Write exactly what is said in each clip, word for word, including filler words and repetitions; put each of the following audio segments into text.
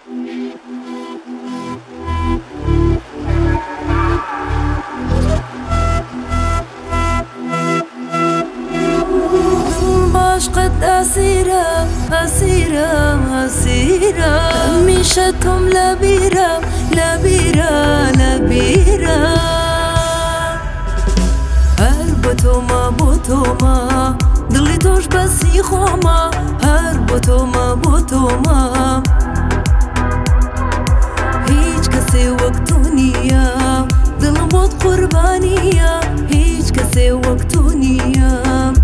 عشقت اسیرم اسیرم اسیرم همیشه تم لبیرم لبیرم لبیرم هر با تو ما با تو ما دلی توش بسی خوما هر با تو ما با تو ما هیچ کسی وقتو نیا دلم بود قربانیا هیچ کسی وقتو نیا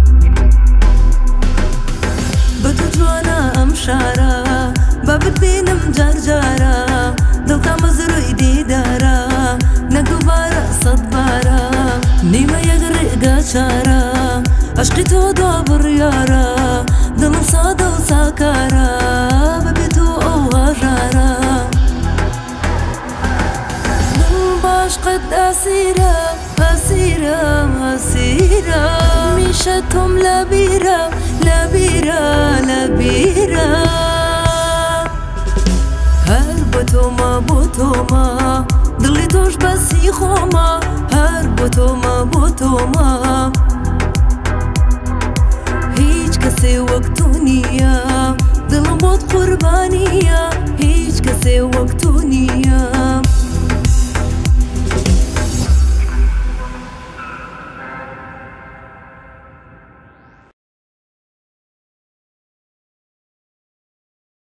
شارا بابت بینم جار جارا دلتا مزروی دیدارا نگوبارا صد بارا نیمه یغرقا چارا عشقی تو دو بریارا دلم ساده و ساکارا ببی تو او هجارا دل باشقت اسیرم اسیرم اسیرم میشه تم لبیرم لبیرم لبیرم هر با تو ما با تو ما دلی توش بسی خوما هر با تو ما با تو ما هیچ کسی وقتو نیا دلم بود قربانیا هیچ کسی وقتو نیا